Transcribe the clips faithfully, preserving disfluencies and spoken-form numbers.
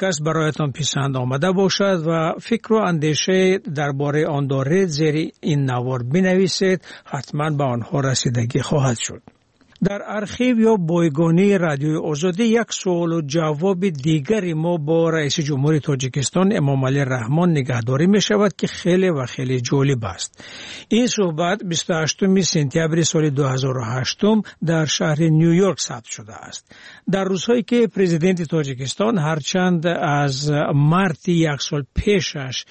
پادکست برایتان پسند آمده باشد و فکر و اندیشه درباره آن دارید زیر این نوار بنویسید، حتما به آنها رسیدگی خواهد شد. در ارشیو یا بایگانی رادیوی آزادی یک سوال و جواب دیگری ما با رئیس جمهوری تاجیکستان امام علی رحمان نگهداری می شود که خیلی و خیلی جالب است. این صحبت بیست و هشتم سپتامبر سال دو هزار و هشت در شهر نیویورک ثبت شده است. در روزهایی که پرزیدنت تاجیکستان هرچند از مارت یک سال پیشش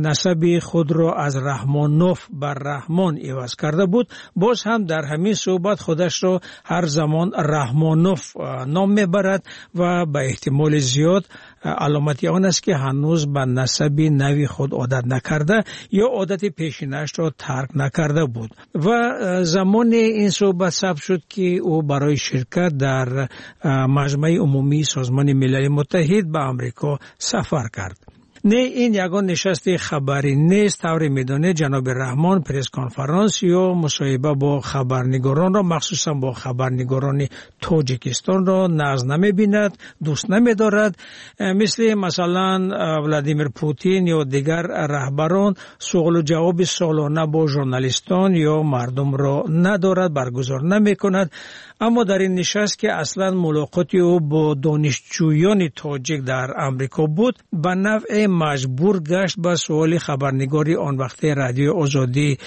نسب خود را از رحمانوف بر رحمان عوض کرده بود، باز هم در همین صحبت خودش را هر زمان رحمانوف نام میبرد و به احتمال زیاد علامتی آن است که هنوز به نسب نوی خود عادت نکرده یا عادت پیشینش را ترک نکرده بود و زمان این صحبت ثبت شد که او برای شرکت در مجمع عمومی سازمان ملل متحد به امریکا سفر کرد. نه این یگان نشست خبری نیست. طور میدانه جناب رحمان پرس کنفرانس یا مصاحبه با خبرنگاران را، مخصوصا با خبرنگاران تاجیکستان را ناز نمی بیند، دوست نمی دارد. مثل مثلا ولادیمیر پوتین یا دیگر رهبران سوال و جواب سالانه با ژورنالیستان یا مردم را ندارد، برگزار نمی کند. اما در این نشست که اصلا ملاقاتی او با دانشجویان تاجیک در امریکا بود، به نوع مجبور گشت به سوال خبرنگاری آن وقت رادیو آزادی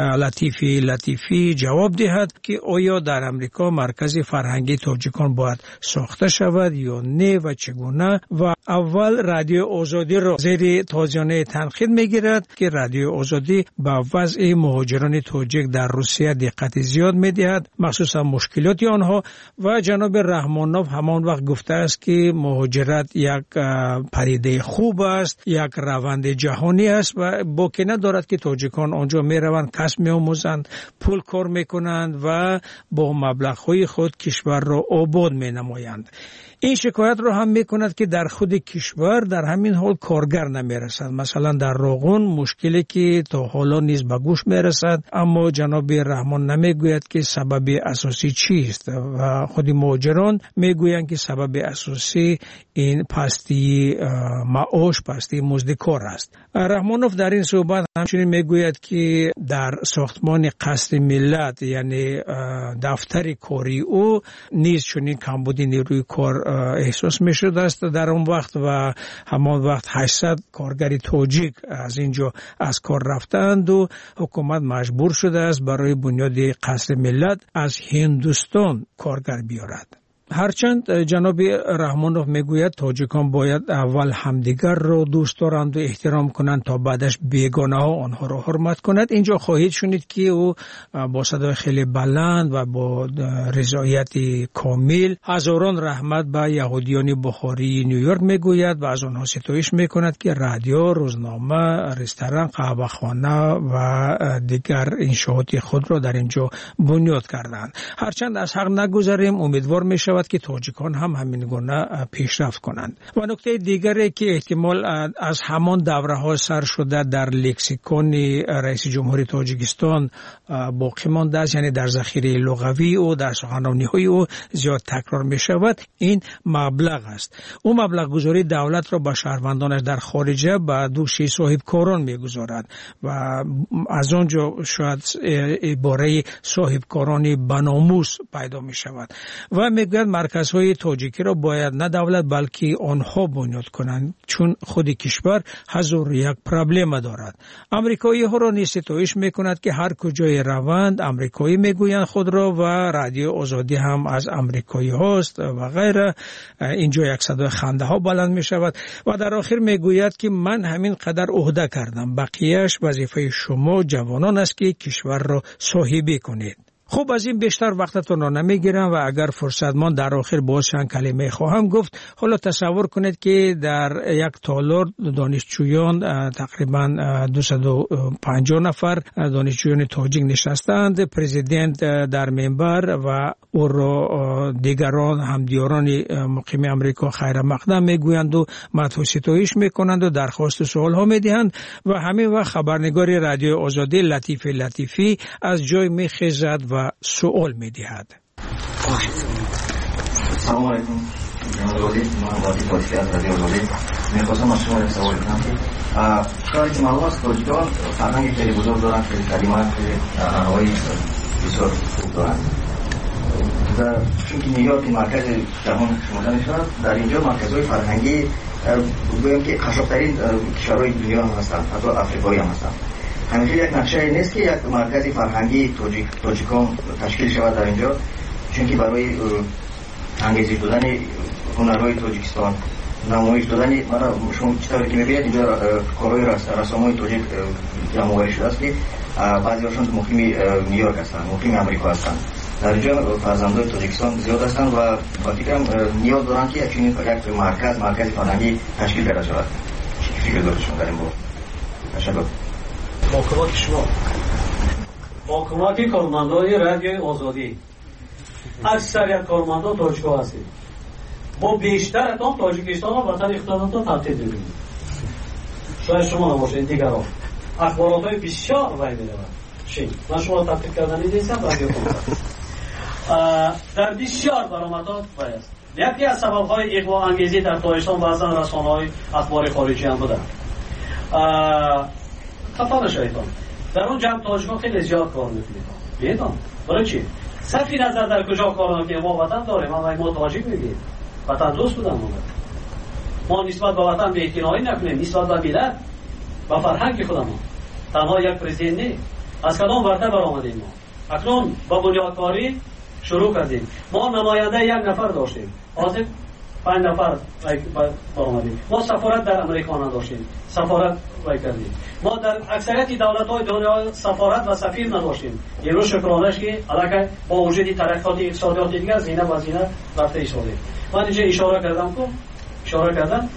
لطیفی لطیفی جواب دهد که آیا در امریکا مرکز فرهنگی تاجیکان باید ساخته شود یا نه و چگونه. و اول رادیو آزادی را زیر تازیانه تنقید میگیرد که رادیو آزادی به وضع مهاجران تاجیک در روسیه دقت زیاد میدهد، مخصوصا مشکلات آنها. و جناب رحمانوف همان وقت گفته است که مهاجرت یک پدیده خوب است، یک روند جهانی است و باکی ندارد که تاجیکان آنجا می روند، کسب می آموزند، پول کار می کنند و با مبلغ‌های خود کشور را آباد می نمایند. این شکایت را هم می کند که در خود کشور در همین حال کارگر نمی رسد. مثلا در روغن مشکلی که تا حالا نیز به گوش می رسد، اما جناب رحمان نمی گوید که سبب اساسی چیست و خود مهاجران می گویند که سبب اساسی این پستی معاش، پستی مزد کار است. رحمانوف در این صحبت همچنین می گوید که در ساختمان قصر ملت یعنی دفتر کاری او نیز چنین کمبودی نیروی کار احساس می شده است در اون وقت و همان وقت هشتصد کارگر تاجیک از اینجا از کار رفتند و حکومت مجبور شده است برای بنیاد قصر ملت از هندوستان کارگر بیارد. هرچند جناب رحمانوف میگوید تاجیکان باید اول همدیگر را دوست دارند و احترام کنند تا بعدش بیگانه ها آنها را حرمت کند، اینجا خواهید شنید که او با صدای خیلی بلند و با رضایت کامل هزاران رحمت به یهودیان بخاری نیویورک میگوید و از آنها ستایش میکند که رادیو، روزنامه، رستوران، قهوه‌خانه و دیگر انشاءات خود را در اینجا بنیاد کردند. هرچند از حق نگذریم، امیدوار میشویم که تاجیکان هم همین گونه پیشرفت کنند. و نکته دیگری که احتمال از همان دوره ها سر شده در لکسیکون رئیس جمهوری تاجیکستان باقی مانده است، یعنی در ذخیره لغوی او، در سخنرانی های او زیاد تکرار می شود، این مبلغ است. او مبلغ گذاری دولت را به شهروندانش در خارجه به دوش صاحب کاران می گذارد و از آنجا شاید عباره صاحب کارانی بناموس پیدا می شود و می گوید مرکزهای تاجیکی را باید نه دولت بلکه آنها بنیاد کنند، چون خود کشور هزار یک پرابلم دارد. امریکایی ها را نیز ستایش میکند که هر کجای روند امریکایی میگویند خود را و رادیو آزادی هم از امریکایی هاست و غیره. اینجا یک صدای خنده ها بلند می شود و در آخر میگوید که من همین قدر عهده کردم، بقیهش وظیفه شما جوانان است که کشور را صاحبی کنید. خب از این بیشتر وقتتون را نمیگیرم و اگر فرصت من در آخر باز چند کلمه خواهم گفت. حالا تصور کنید که در یک تالار دانشجویان تقریبا دویست و پنجاه نفر دانشجویان تاجیک نشستند، پرزیدنت در منبر و او را دیگران همدیاران مقیم امریکا خیر مقدم میگویند و مدح و ستایش میکنند و درخواست و سوال ها میدهند و همین وقت خبرنگار رادیو آزادی لطیفی لطیفی از جای میخیزد و سوال میدهد. سلام علیکم. جناب ولی، من ولی پادکست رادیو آزادی میخواستم از شما سوال کنم که کاری که معلوم است تاجیکان فرهنگ خیلی بزرگ دارن، خیلی کلمات، خیلی انواعی بسیار خوب دارن. در چونکه نیویورک مرکز جهان شمرده میشود، در اینجا مرکزهای فرهنگی بگویم که قشنگترین کشورهای دنیا هم هستند، حتی افریقایی هم هستند. همیشه یک نقشه نیست که یک مرکز فرهنگی تاجیک تاجیکان تشکیل شود در اینجا، چونکه برای انگیزش دادن هنرهای تاجیکستان، نمایش دادن، من شما چطوری که میبینید اینجا کارهای رسامای تاجیک جمع‌آوری شده است که بعضی‌هاشون مقیم نیویورک هستند، مقیم آمریکا هستند. در اینجا فرزندان تاجیکستان زیاد هستند و با فکرم نیاز دارند که چنین یک مرکز مرکز فرهنگی تشکیل داده شود. فکر دارید شما در این باره؟ تشکر. با کمک شما، با کمک کارمندان رادیوی آزادی، اکثریت کارمندان تاجیک‌ها هستید. ما بیشترتان تاجیکستان و وطن اختیاراتان تبدیل می‌کنیم. شاید شما نباشید، دیگران اخبارات‌های بسیار وای می‌رود. چی؟ من شما رو تبدیل کردن نیستم رادیو کنم. در بسیار برآمدات وای است. یکی از سبب‌های اغوا انگیزی در تاجیکستان بعضا رسانه‌های اخبار خارجی هم بودند. خفا نشویدان. در اون جمع تاجیک‌ها خیلی زیاد کار می‌کنید. بیایید. برای چی؟ صرفی نظر در کجا کار می‌کنیم، ما وطن داریم، ما ما تاجیک میگیم. وطن دوست بودن ما. ما نسبت به وطن بی‌اعتنایی نکنیم، نسبت به ملت و فرهنگ خودمان. تنها یک پرزیدنت نه. از کدام ورده برآمدیم ما. اکنون با بنیادکاری شروع کردیم. ما نماینده یک نفر داشتیم. حاضر پنج نفر برآمدیم. ما سفارت در امریکا نداشتیم. سفارت وای کردیم. ما در اکثریت دولت‌های دنیا سفارت و سفیر نداشتیم. امروز شکرانش که علاقه با وجود ترقیات اقتصادی دیگر زینه و زینه رفته ایستاده. من اینجا اشاره کردم که اشاره کردم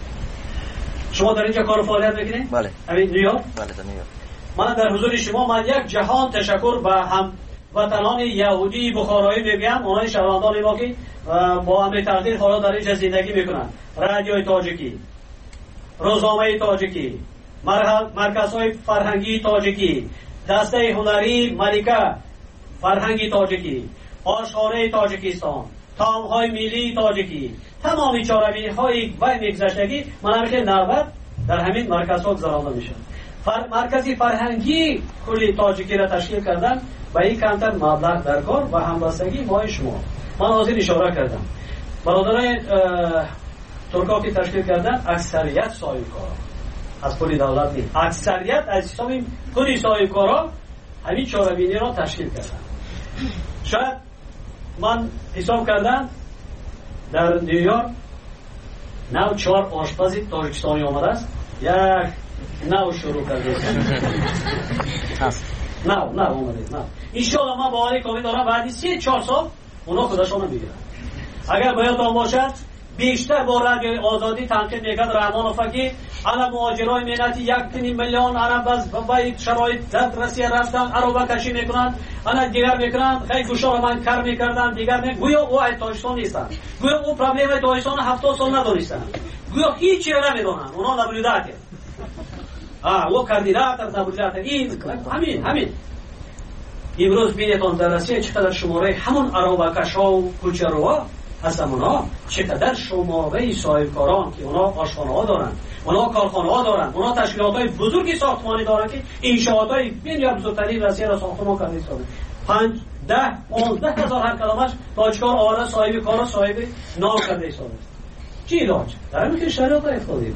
شما در اینجا کار فعالیت میکنید؟ بله. همین نیویورک؟ بله در نیویورک. من در حضور شما من یک جهان تشکر به هم وطنان یهودی بخارایی میگم، اونای شهروندان ما که با امر تقدیر حالا در اینجا زندگی میکنن. رادیوی تاجیکی، روزنامه تاجیکی، مرکزهای فرهنگی تاجیکی، دسته هنری ملکه فرهنگی تاجیکی، آشخانه تاجیکستان، تامهای ملی تاجیکی، تمامی چاره‌های وای میگذشتگی من که نوبت در همین مرکزها گذرانده میشن. فر... مرکزی فرهنگی کلی تاجیکی را تشکیل کردن و این کمتر مبلغ در کار و همبستگی ما شما. من حاضر اشاره کردم برادران ترکا که تشکیل کردن اکثریت صاحب کارا از کلی دولت نیست، اکثریت از حساب کلی صاحب کارا همین چاره‌بینی را تشکیل کردن. شاید من حساب کردم در نیویورک نو چهار آشپز تاجیکستانی آمده است، یک نو شروع کرده است. نو نو آمده است. انشاءالله من باوری کامل دارم بعد سه چهار سال اونا خودشون میگیرن. اگر باید آن باشد بیشتر با رادیوی آزادی تنقید میکرد رحمان فقیه انا مهاجرای ملتی یک میلیون انا باز با شرایط دسترسی رفتن عربه کشی میکنن، انا دیگر میکنن خیلی گوشا رو من کار میکردن، دیگر می گویا او ای تاجیکستان نیستن، گویا او پرابلم تاجیکستان هفتاد سال ندونستن، گویا هیچی نمیدونن، اونا نبوداته آ او کاندیدات نبوداته. این همین همین امروز بینتون در روسیه چقدر شماره همون عربه کشا و کوچروا هستن، اونا چقدر شماره صاحبکاران که اونا آشخانه ها دارن، اونا کارخانه ها دارن، اونا تشکیلات های بزرگی ساختمانی دارن که انشاءات های بین بزرگترین روسیه را ساختمان کرده است. پنج ده پانزده هزار هر کلمش تاجکار آواره صاحب کار صاحب نام کرده است. چی علاج؟ در همین که شریعت افتادیم.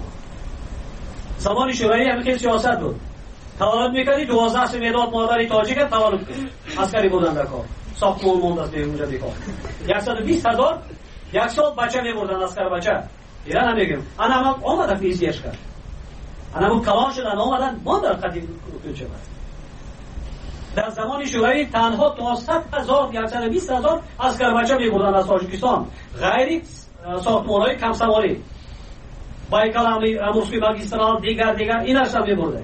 زمان شورایی همین که سیاست بود. تولد میکردی دوازده سه مداد مادری تاجیک تولد کرد. عسکری بودن در کار. ساختمان موند از به اونجا بیکار. صد و بیست هزار یک سال بچه میبردن اسکر بچه. ایران هم میگم. انا هم آمدن فیزیش کرد. انا هم کلان شدن آمدن ماندن قدیم کوچه بود. در زمان شورایی تنها دویست هزار صد و بیست هزار اسکر بچه میبردن از تاجیکستان. غیر ساختمان‌های کم سواری. بایکل امروزی ماگیسترال دیگر دیگر اینا هم میبردن.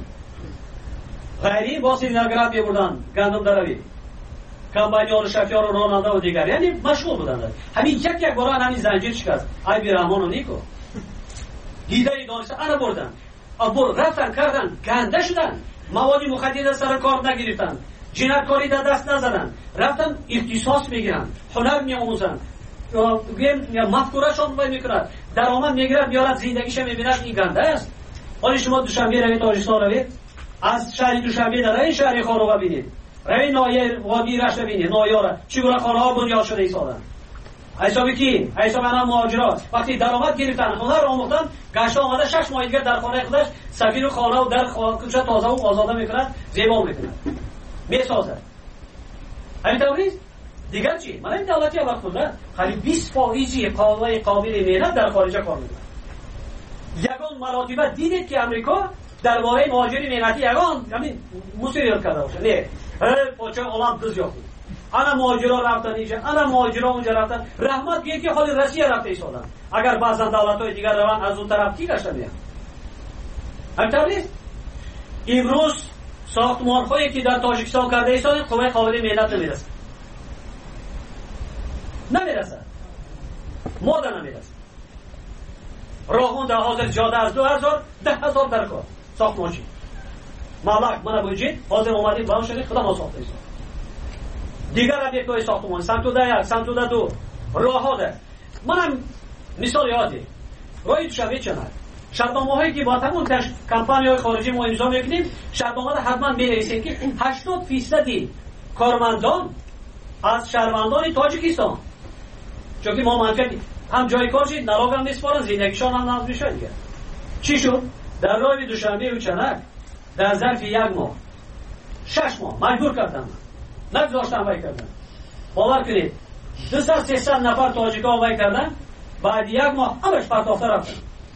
غیری با سینگرات میبردن گندم دروی. کمبانیان شفیار و رونالدو و دیگر یعنی مشغول بودند. همین یک یک باران همین زنجیر شکست. ای بی رحمان و نیکو دیده ای دانسته انا بردن ابر رفتن کردن گنده شدن، مواد مخدر سر کار نگرفتن، جنایتکاری در دست نزدن، رفتن اختصاص میگیرن، هنر میآموزن، مفکوره‌شان وای میکند، درآمد میگیرد میارد زندگیش میبیند این گنده است. حالا شما دوشنبه روید تاجیکستان روید، از شهر دوشنبه در این شهر خارو ببینید، روید نایه وادی رشت ببینید، نایاره چگونه خانه‌ها بنیاد شده ایستادن. حسابی کی؟ حساب انا مهاجرات وقتی درآمد گرفتن، هنر آموختن، گشت آمده شش ماه دیگه در خانه خودش سفیر و خانه و در کوچه تازه و آزاده میکند، زیبا میکند، میسازد. همین طوری دیگر چی؟ من این دولتی وقت بوده خالی بیست فائزی قابل قابل مهنت در خارج کار میکنه. یگان مراتبه دیدید که امریکا درباره مهاجری مهنتی یگان همین مسئولیت کرده باشه. نه هر پاچه عالم دز یافت. انا مهاجرا رفتن اینجا، انا مهاجرا اونجا رفتن. رحمت بیه که خالی روسیه رفته ایستادن. اگر بعضا دولت‌های دیگر روان از اون طرف کی گشته میان. همینطوری امروز ساختمان‌هایی که در تاجیکستان کرده ایستادن قوه قابل مهنت نمیرسه. نمیرسه. ماده نمیرسه. راهون در حاضر جاده از دو هزار ده هزار در کار ساختمانچی مالک من بوجید حاضر اومدید باهم شدید خدا ما ساخته ایستاد. دیگر هم یک دوی ساختمان سمتوده یک سمتوده دو راه ها ده. منم مثال یادی رای دوشنبه چند شرطنامه هایی که با تمام کمپانی های خارجی ما امضا میکنیم، شرطنامه را حتما بنویسید که هشتاد فیصدی کارمندان از شهروندان تاجیکستان، چون که ما منطقی هم جای کار شد نراغ هم میسپارن، زندگیشان هم ناز میشه دیگه. چی شد؟ در راه دوشنبه و چنک در ظرف یک ماه شش ماه مجبور کردن نگذاشتن وای کردن. باور کنید دویست تا سیصد نفر تاجیکا وای کردن، بعد یک ماه همش پرتافته رفتن.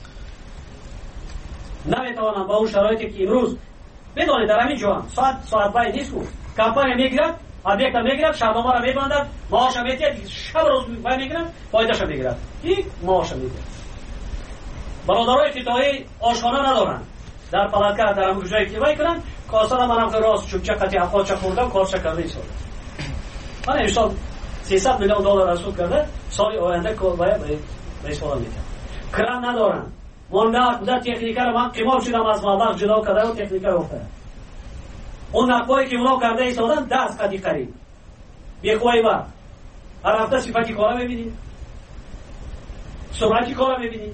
نمیتوانم با اون شرایطی که امروز بدونید در همین جوان ساعت ساعت وای نیست بود، کمپانی میگیرد آبیکت میگیرد، شهرنامه را میبندد، معاش میگیرد، شب روز وای میگیرد، فایدهش میگیرد، این معاش میگیرد. برادرای فیتایی آشخانه ندارن در پلاتکار در همون جایی که وای کنن، کاسه منم که راست چوبچه قطعی افغان چه خوردم کارش کرده ایستاد. من امسال سیصد میلیون دلار رسول کرده، سال آینده کار باید به استفاده میکنم. کرم ندارن. من نه کجا تکنیکر من قیمت شدم از مبلغ جدا کرده و تکنیکر افتاد. اون نقوایی که اونا کرده ایستادن دست قدی قریب. بیخوایی با. هر هفته صفتی کارا میبینید. سرعتی کارا میبینید.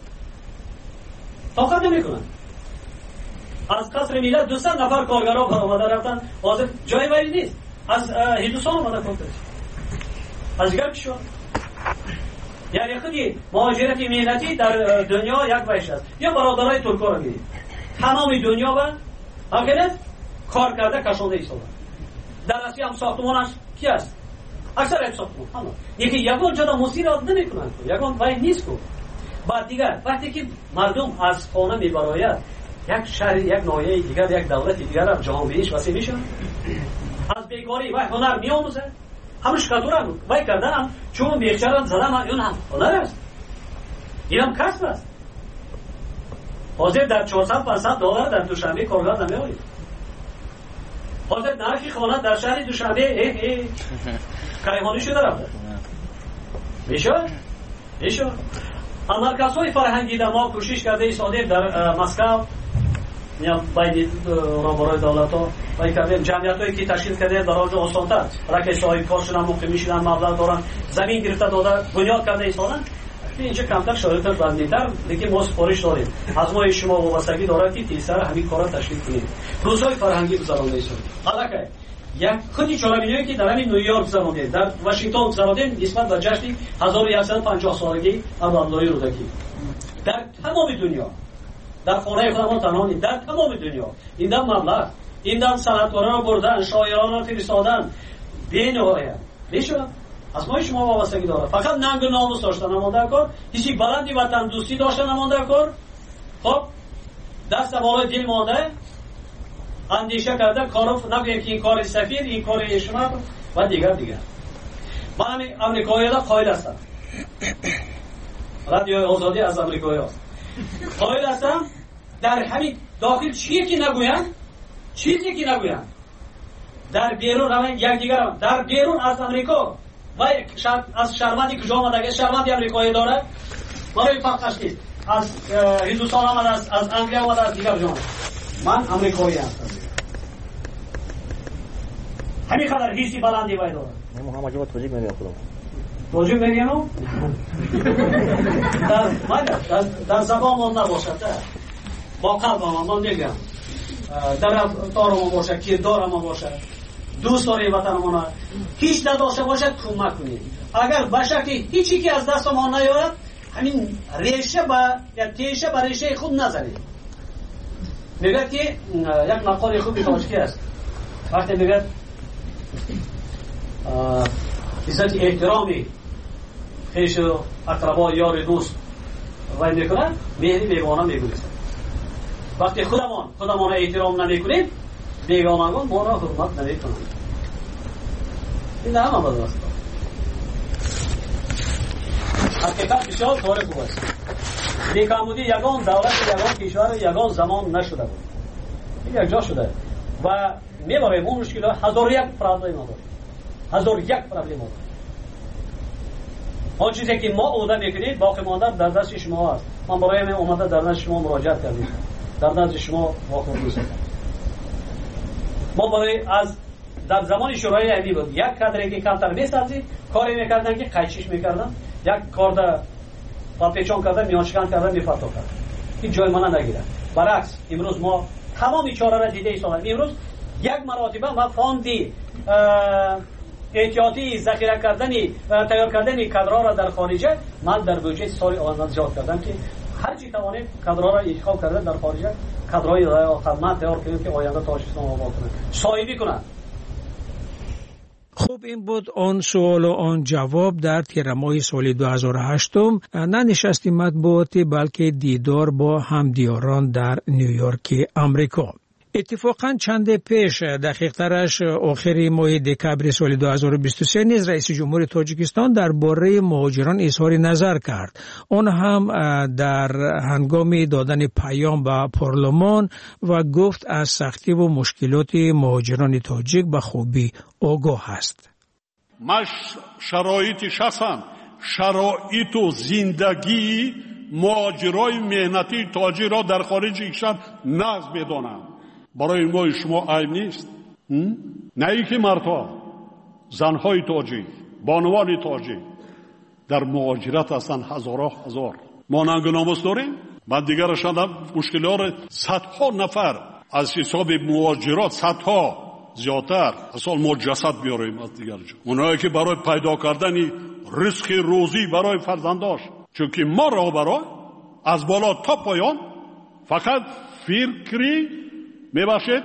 طاقت نمیکنن. از قصر میلاد دویست نفر کارگرا برآمده رفتن، حاضر جای ولی نیست. از هندوستان اومده کار کرد. از دیگر پیش شد. یعنی خودی مهاجرت مهنتی در دنیا یک ویش است. یا برادرای ترکا رو گیرید. تمام دنیا و همکنه کار کرده کشانده ایستادن. در اصلی هم ساختمانش کی است؟ اکثر یک ساختمان. همه. یکی یگان جدا مسیر را نمیکنن. یگان وی نیست کو. بعد دیگر وقتی که مردم از خانه میبراید، یک شهر، یک ناحیه دیگر، یک دولت دیگر را جهانبینیش وسیع میشه. از بیکاری و هنر میآموزه. همش کاتورا وای کردن، چون بیچاره‌ام زدم اون هم هنر است. اینم کسب است. حاضر در چهارصد پانصد دلار در دوشنبه کارگر نمیآید. حاضر نرخی خانه در شهر دوشنبه اه اه کایمانی شده رفته. میشه؟ میشه. مرکزهای فرهنگی در ما کوشش کرده ایستادیم در مسکو، میام باید را برای دولت ها باید کردیم جمعیت که تشکیل کرده در آنجا آسانتر رکش های کار شدن، مقیم میشدن، مبلغ دارن، زمین گرفته داده، بنیاد کرده ایستادن. اینجا کمتر شرایط بندی‌تر، لیکن ما سفارش داریم از ما شما وابستگی داره که تیسر همین کارا تشکیل کنیم. روزهای فرهنگی گذرانده ایستادیم. حالا که یک خودی چالمینایی که در همین نیویورک گذرانده، در واشنگتن گذرانده نسبت به جشن هزار و صد و پنجاه سالگی عبدالله رودکی در تمام دنیا، در خانه خودمان تنها نیست، در تمام دنیا این دم مبلغ، این دم صنعتکاران را بردن، شاعران را فرستادن، بی‌نهایت. میشه از ما شما وابستگی داره. فقط ننگ و ناموس داشتن نمانده کار، هیچی بلندی وطن دوستی داشتن نمانده کار. خب دست بالای دل مانده، اندیشه کرده کارو نگه که این کار سفیر، این کار شما و دیگر دیگر. من امریکایی را قائل هستم. رادیو آزادی از امریکایی هست. قائل هستم در همین داخل چیزی که نگویند، چیزی که نگویند در بیرون روان یک دیگر هم در بیرون از امریکا و از شهروندی که جا آمده شهروندی امریکایی داره برای فقط نیست، از هندوستان آمده، از از انگلیس آمده، از دیگر جا. من امریکایی هستم. همین خبر هیچی بلندی باید داره. ما هم اجازه توجیه نمی‌کنیم خودم. توجه میگم در در در زبان ما نباشد، با قلب ما من میگم در تار ما باشد، که دار ما باشد، دوست داری وطن ما، هیچ نداشته باشد کمک کنید. اگر باشد هیچی که از دست ما نیاید، همین ریشه با یا تیشه با ریشه خود نزنید. میگه که یک مقاله خوبی تاجیکی است، وقتی میگه عزت احترامی خیش و اقربا یار دوست وای میکنه، مهری بیگانه میگویست. وقتی خودمان خودمان احترام نمیکنیم، بیگانگان ما را حرمت نمیکنند. این همه بدبخت حقیقت بسیار کار خوب است. بیکامودی یگان دولت یگان کشور یگان زمان نشده بود، این یک جا شده و میبریم اون مشکلات. هزار یک پرابلم داریم، هزار یک پرابلم داریم. آن چیزی که ما عهده میکنیم باقی ماندن در دست شما است. من برای من اومده در نزد شما مراجعت کردیم، در نزد شما واقعا دوست ما برای از در زمان شورای علی بود یک کادری که کمتر میسازید کاری میکردن که قیچیش میکردن، یک کارد با پیچان کردن میانشکن کردن میفرتا کردن، این جای من نگیره. برعکس امروز ما تمام چاره را دیده ایستادیم. امروز یک مراتبه ما فاندی احتیاطی ذخیره کردنی تیار کردنی کادرها را در خارجه من در بودجه سال آینده زیاد کردم که هر چی توانیم کادرها را انتخاب کردن در خارجه، کادرهای خدمت تیار کردیم که آینده تاجیکستان آباد کنند، صاحبی کنند. خوب، این بود آن سوال و آن جواب در تیر ماه سال دو هزار و هشت. نه نشستی مطبوعاتی بلکه دیدار با همدیاران در نیویورک امریکا. اتفاقا چند پیش دقیق ترش آخر ماه دکبر سال دو هزار و بیست و سه نیز رئیس جمهور تاجیکستان درباره مهاجران اظهار نظر کرد. آن هم در هنگام دادن پیام به پارلمان و گفت از سختی و مشکلات مهاجران تاجیک به خوبی آگاه است. مش شرایط شخصا شرایط و زندگی مهاجرای مهنتی تاجیک را در خارج کشور نقض بدانند. برای ما شما عیب نیست. نه ای که مردها، زنهای تاجیک، بانوان تاجیک در مهاجرت هستند هزارها هزار. ما ننگ و ناموس داریم. من دیگر شدم مشکلات صدها نفر از حساب مهاجرات، صدها زیادتر اصلا ما جسد بیاریم از دیگر جا. اونایی که برای پیدا کردن رزق روزی برای فرزنداش، چون که ما را برای از بالا تا پایان فقط فکری میباشد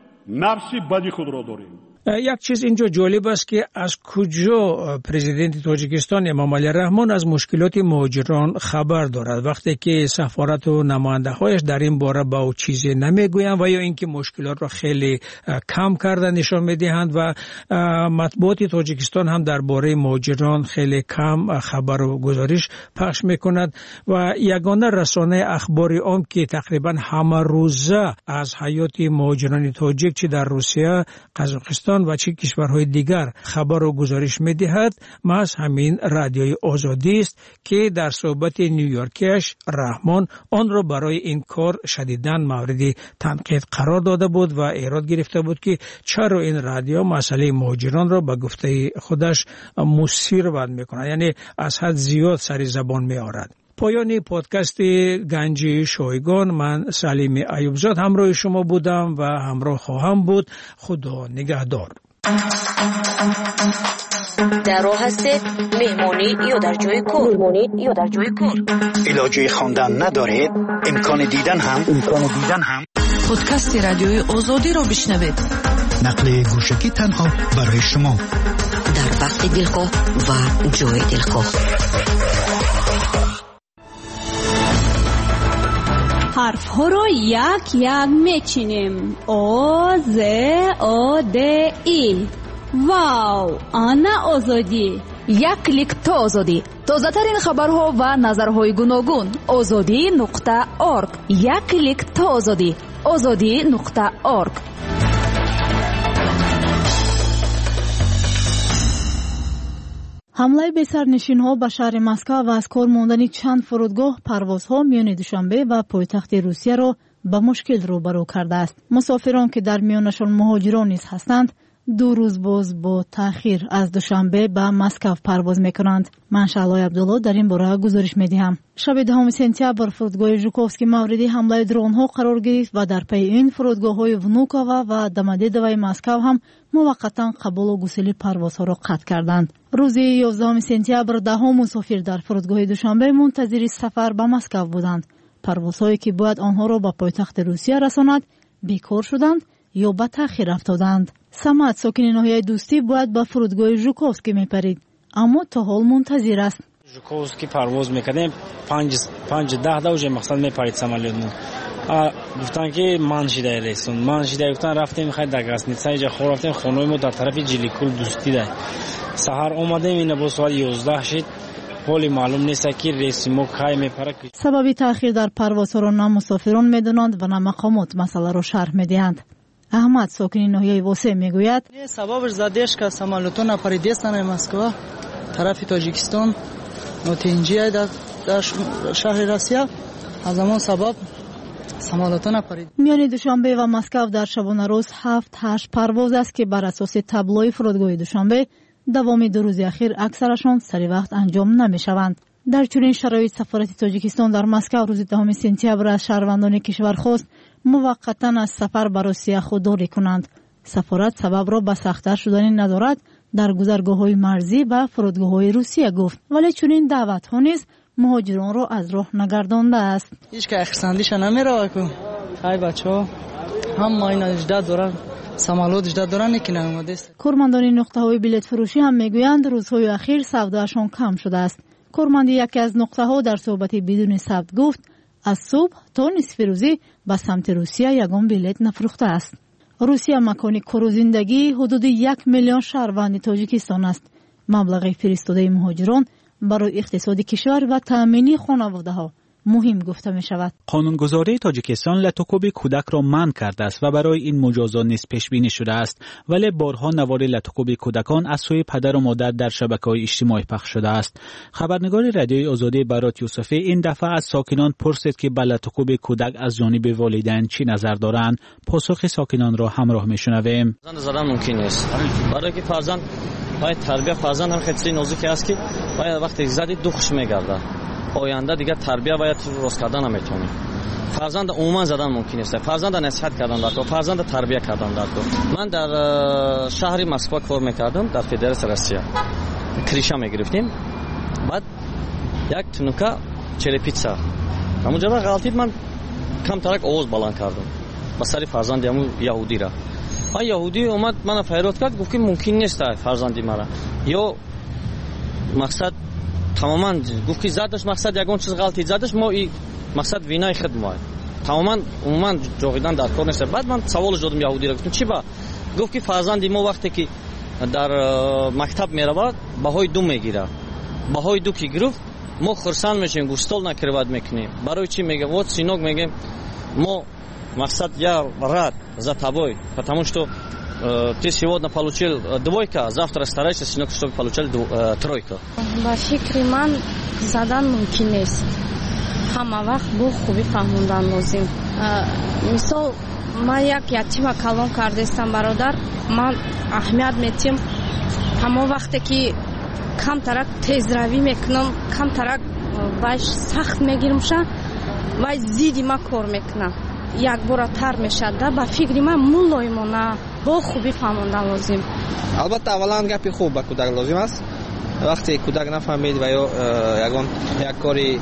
نفسی بدی خود را داریم. یک چیز اینجا جالب است که از کجا پرزیدنت تاجیکستان امام علی رحمان از مشکلات مهاجران خبر دارد وقتی که سفارت و نماینده هایش در این باره با او چیزی نمیگویند و یا اینکه مشکلات را خیلی کم کرده نشان میدهند و مطبوعات تاجیکستان هم درباره مهاجران خیلی کم خبر و گزارش پخش میکند و یگانه رسانه اخباری عام که تقریبا همه روزه از حیات مهاجران تاجیک چه در روسیه، قزاقستان و چه کشورهای دیگر خبر و گزارش می‌دهد، محض همین رادیوی آزادی است که در صحبت نیویورکیش رحمان آن را برای این کار شدیداً مورد تنقید قرار داده بود و ایراد گرفته بود که چرا این رادیو مسئله مهاجران را به گفته خودش مثیر بد می‌کند، یعنی از حد زیاد سر زبان می‌آورد. پایان پادکست گنج شایگان، من سلیم ایوبزاد همراه شما بودم و همراه خواهم بود. خدا نگهدار. در راه هستید مهمانی یا در جای کار؟ مهمانی یا در جای کار؟ علاجه خواندن ندارید؟ امکان دیدن هم امکان دیدن هم پادکست رادیوی آزادی را بشنوید. نقل گوشکی تنها برای شما در وقت دلخواه و جای دلخواه. حرف ها رو یک یک میچینیم. او ز او د ای. واو، آنا آزادی. یک کلیک تا آزادی. تازه ترین خبرها و نظرهای گوناگون. آزادی نقطه اورگ. یک کلیک تا آزادی. آزادی نقطه اورگ. حمله بسرنشین‌ها به شهر مسکو و از کار ماندن چند فرودگاه پروازها میان دوشنبه و پایتخت روسیه را به مشکل روبرو کرده است. مسافران که در میانشان مهاجران نیز هستند دو روز باز با تأخیر از دوشنبه به مسکو پرواز میکنند. من شعلای عبدالله در این باره گزارش میدهم. شب دهم سپتامبر فرودگاه ژوکوفسکی مورد حمله درون ها قرار گرفت و در پی این فرودگاه های ونوکووا و دمدیدوی مسکو هم موقتا قبول و گسیل پروازها را قطع کردند. روز یازدهم سپتامبر ده مسافر در فرودگاه دوشنبه منتظر سفر به مسکو بودند. پروازهایی که باید آنها را به پایتخت روسیه رساند بیکار شدند یا به تأخیر افتادند. سمت ساکن ناحیه دوستی باید به فرودگاه ژوکوفسکی میپرید، اما تا حال منتظر است. ژوکوفسکی پرواز میکردیم پنج پنج ده ده وجه مقصد میپرید سمالیت مون. گفتن که منشیده رسون منشیده گفتن رفتیم میخوای در گاسنیتسا اینجا خور رفتیم خانوی ما در طرف جلیکول دوستی ده. سحر اومدیم این با ساعت یازده شد. حالی معلوم نیست که رئیس ما کی میپره. سبب تأخیر در پروازها را نه مسافران میدونند و نه مقامات مسئله را شرح میدهند. احمد ساکن ناحیه واسه میگوید سببش زدش که سمالوتو نپریدستن مسکو طرف تاجیکستان نوتینجی در شهر روسیه از همون سبب سمالوتو نپرید. میان دوشنبه و مسکو در شبانه روز هفت هشت پرواز است که بر اساس تابلوی فرودگاه دوشنبه دوام دو روز اخیر اکثرشان سری وقت انجام نمیشوند. در چنین شرایط سفارت تاجیکستان در مسکو روز دهم سپتامبر از شهروندان کشور خواست موقتا از سفر به روسیه خودداری کنند. سفارت سبب را به سخت‌تر شدن ندارد در گذرگاه‌های مرزی و فرودگاه‌های روسیه گفت، ولی چنین دعوت‌ها نیز مهاجران را از راه نگردانده است. هیچ که اخساندیش نمیره کو های بچه‌ها هم ما اینا اجدا دارن سمالوت اجدا دارن که اومده است. کارمندان نقطه‌های بلیط فروشی هم میگویند روزهای اخیر سوداشان کم شده است. کارمند یکی از نقطه‌ها در صحبت بدون ثبت گفت از صبح تا نصف روزی به سمت روسیه یگان بلیط نفروخته است. روسیه مکان کار و زندگی حدود یک میلیون شهروند تاجیکستان است. مبلغ فرستاده مهاجران برای اقتصاد کشور و تأمینی خانواده‌ها مهم گفته می شود. قانونگذاری تاجیکستان لطوکوب کودک را منع کرده است و برای این مجازات نیز پیش بینی شده است، ولی بارها نوار لطوکوب کودکان از سوی پدر و مادر در شبکه‌های اجتماعی پخش شده است. خبرنگار رادیوی آزادی برات یوسفی این دفعه از ساکنان پرسید که به لطوکوب کودک از جانب والدین چی نظر دارند. پاسخ ساکنان را همراه می‌شنویم. فرزند زدن ممکن نیست، برای که فرزند باید تربیت فرزند هم خیلی نازکی است که باید وقتی زدی دخش میگرده. آینده دیگه تربیت باید درست کردن نمیتونی. فرزند عموما زدن ممکن نیست. فرزند نصیحت کردن دارد، فرزند تربیت کردن دارد. من در شهر مسکو کار میکردم در فدراسیون روسیه. کریشا میگرفتیم. بعد یک تونوکا چرپیتسا. همونجا غلطید من کم ترک آواز بلند کردم. با سر فرزند همون یهودی را. آ یهودی اومد منو فریاد کرد گفت که ممکن نیست فرزندی مرا. یا مقصد تماما گفت که زدش مقصد یگان چیز غلطی زدش ما این مقصد وینای خود ما تماما عموما جوغیدن در کار نیست. بعد من سوالش دادم یهودی را گفتم چی با گفت که فرزندی ما وقتی که در مکتب میرود بهای دو میگیره بهای دو کی گرفت ما خرسان میشیم گوشتال نکرود میکنیم برای چی میگه вот сынок میگه ما مقصد я рад за тобой потому что ты сегодня получил двойка, завтра старайся, сынок, чтобы получил тройку. Ба фикри ман задан мумкин нест. Ҳама вақт бо хубӣ фаҳмондан лозим. Мисол ман як ятима калон кардестам бародар, ман аҳамият метим ҳамон вақте ки камтарак тезравӣ мекунам, камтарак баш сахт мегирмша, вай зидди ма кор мекунам. Як бора тар мешад да ба фикри ман мулоимона бо хубӣ фаҳмондан лозим. албатта аввалан гапи хуб ба кӯдак лозим аст. вақте кӯдак нафаҳмид ва ё ягон як кори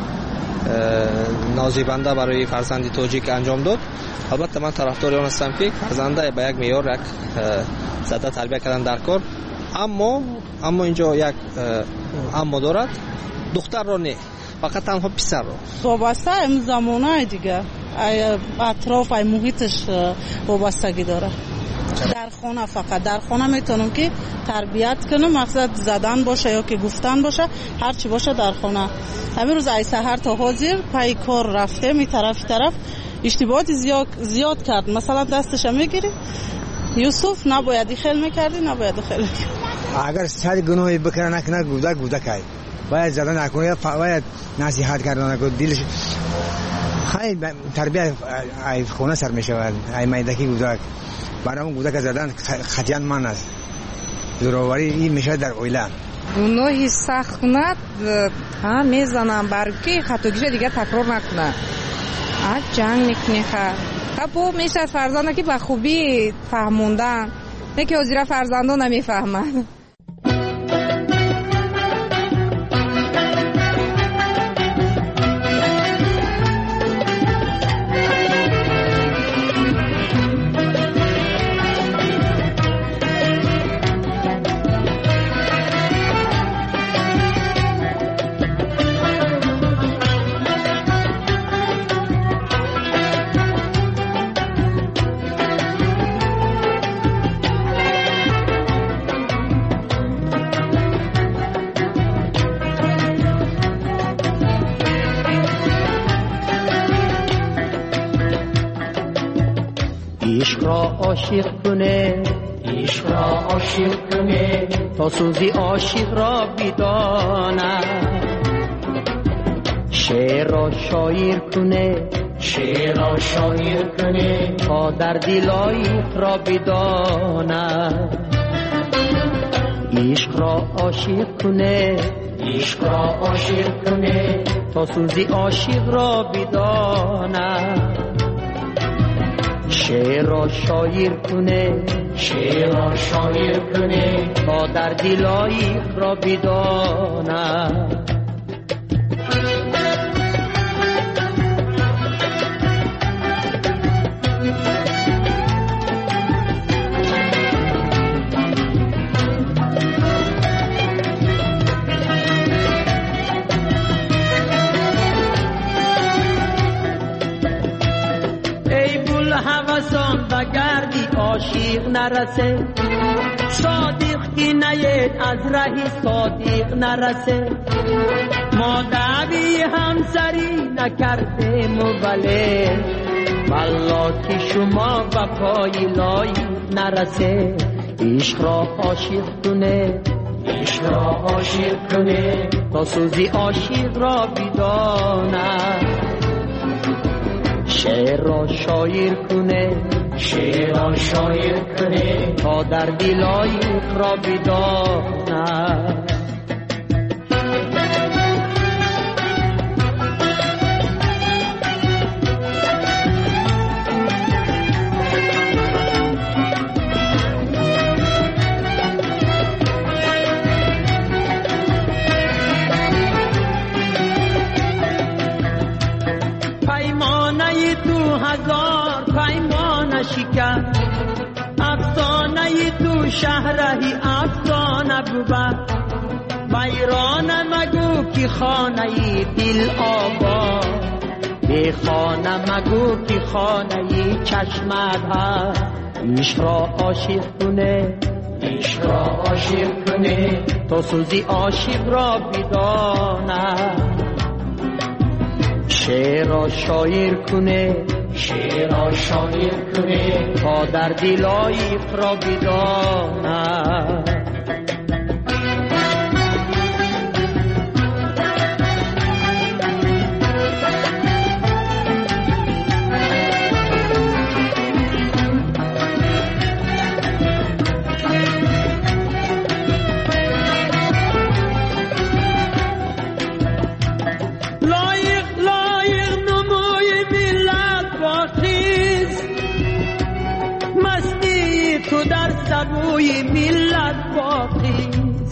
нозибанда барои фарзанди тоҷик анҷом дод, албатта ман тарафдори он ҳастам ки фарзанда ба як меъёр як зада тарбия кардан дар кор, аммо аммо инҷо як аммо дорад, духтарро не, фақат танҳо писарро. вобаста ин замонаи дига ай атроф ай муҳиташ вобастагӣ дорад. дар хона фақат дар хона метавонам ки тарбият кунам, мақсад задан боша ё ки гуфтан боша, ҳар чӣ боша дар хона. ҳамин рӯз ай саҳар то ҳозир пай кор рафтем и тарафи тараф иштибоҳоти зиёд кард. масалан дасташа мегирӣ юсуф набояд ихел мекардӣ набояд ихел мекардӣ. агар сари гуноҳи бикара накуна гудак гудакай باید زدن نکنه باید نصیحت کردن نکنه دلش خیلی تربیت ای خونه سر میشود ای میدکی گذار برام کودک زدن خطیان من است زوراوری این میشه در اویله گناهی سخت کند ها میزنم برای که خطاگیش دیگه تکرار نکنه ها جنگ میکنه خب با میشه فرزانده که به خوبی فهموندن نه که حضیره فرزندان نمیفهمن عشق را عاشق کنه عشق را عاشق کنه تا سوزی عاشق را بدانه شعر را شاعر کنه شعر را شاعر کنه تا در دل عاشق را بدانه عشق را عاشق کنه عشق را عاشق کنه تا سوزی عاشق را بدانه شعر را شاعر کنه شعر را شاعر کنه تا در دل عاشق را بدانه حواسان و گردی عاشق نرسه صادق کی نید از رهی صادق نرسه ما دعوی همسری نکردیم ولی والله که شما وفای لایق نرسه عشق را عاشق کنه عشق را عاشق کنه تا سوزی عاشق را بدانه شعر را شاعر کنه شعر را شاعر کنه تا در دل عاشق را بدانه هزار پیمان شکر افسانه تو شهرهی افسانه بود ویران مگو که خانه دل آباد به خانه مگو که خانه چشمت هست عشق را عاشق کنه عشق را عاشق کنه تا سوزی عاشق را بدانه شعر را شاعر کنه شعر را شاعر کنه تا در دل عاشق را بدانه تو در سبوی ملت باقی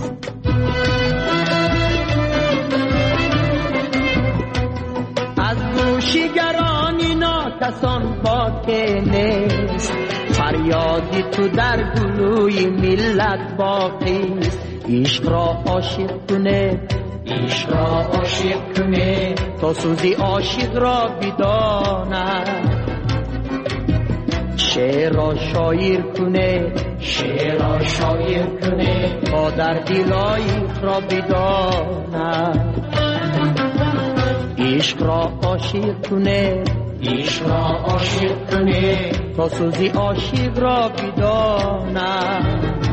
از گوشیگران اینا کسان باقی نیست فریادی تو در گلوی ملت باقی عشق را عاشق کنه عشق را عاشق کنه تا سوزی عاشق را بدانه شعر را شاعر کنه شعر را شاعر کنه تا در دل عاشق را بدانه عشق را عاشق کنه عشق را عاشق کنه تا سوزی عاشق را بدانه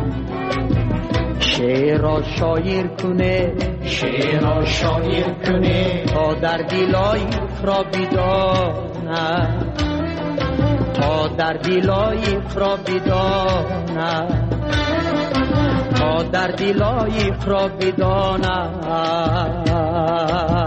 شعر را شاعر کنه شعر را شاعر کنه تا در دل عاشق را بدانه تا در دلای را بداند تا در دلای را بداند